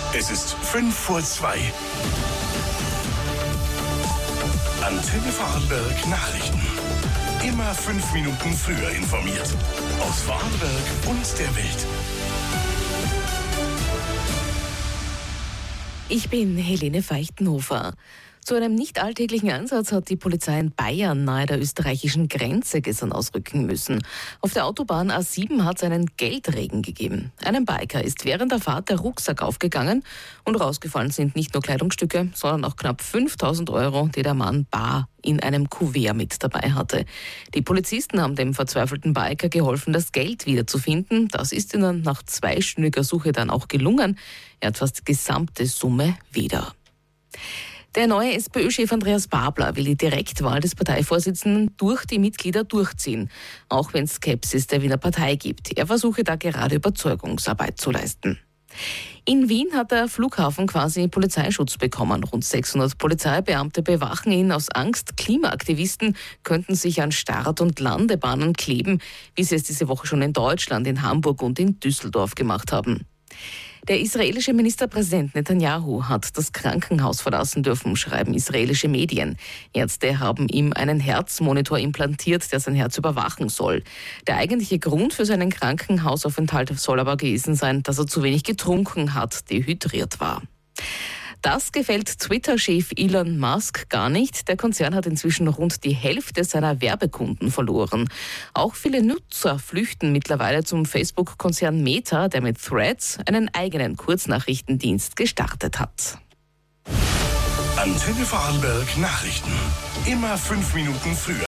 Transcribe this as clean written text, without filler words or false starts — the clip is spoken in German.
Es ist 5:05. Antenne Vorarlberg Nachrichten. Immer 5 Minuten früher informiert. Aus Vorarlberg und der Welt. Ich bin Helene Feichtenhofer. Zu einem nicht alltäglichen Einsatz hat die Polizei in Bayern nahe der österreichischen Grenze gestern ausrücken müssen. Auf der Autobahn A7 hat es einen Geldregen gegeben. Einem Biker ist während der Fahrt der Rucksack aufgegangen und rausgefallen sind nicht nur Kleidungsstücke, sondern auch knapp 5.000 Euro, die der Mann bar in einem Kuvert mit dabei hatte. Die Polizisten haben dem verzweifelten Biker geholfen, das Geld wiederzufinden. Das ist ihnen nach 2-stündiger Suche dann auch gelungen. Er hat fast die gesamte Summe wieder. Der neue SPÖ-Chef Andreas Babler will die Direktwahl des Parteivorsitzenden durch die Mitglieder durchziehen, auch wenn es Skepsis der Wiener Partei gibt. Er versuche da gerade Überzeugungsarbeit zu leisten. In Wien hat der Flughafen quasi Polizeischutz bekommen. Rund 600 Polizeibeamte bewachen ihn aus Angst. Klimaaktivisten könnten sich an Start- und Landebahnen kleben, wie sie es diese Woche schon in Deutschland, in Hamburg und in Düsseldorf gemacht haben. Der israelische Ministerpräsident Netanyahu hat das Krankenhaus verlassen dürfen, schreiben israelische Medien. Ärzte haben ihm einen Herzmonitor implantiert, der sein Herz überwachen soll. Der eigentliche Grund für seinen Krankenhausaufenthalt soll aber gewesen sein, dass er zu wenig getrunken hat, dehydriert war. Das gefällt Twitter-Chef Elon Musk gar nicht. Der Konzern hat inzwischen rund die Hälfte seiner Werbekunden verloren. Auch viele Nutzer flüchten mittlerweile zum Facebook-Konzern Meta, der mit Threads einen eigenen Kurznachrichtendienst gestartet hat. Antenne Vorarlberg Nachrichten. Immer 5 Minuten früher.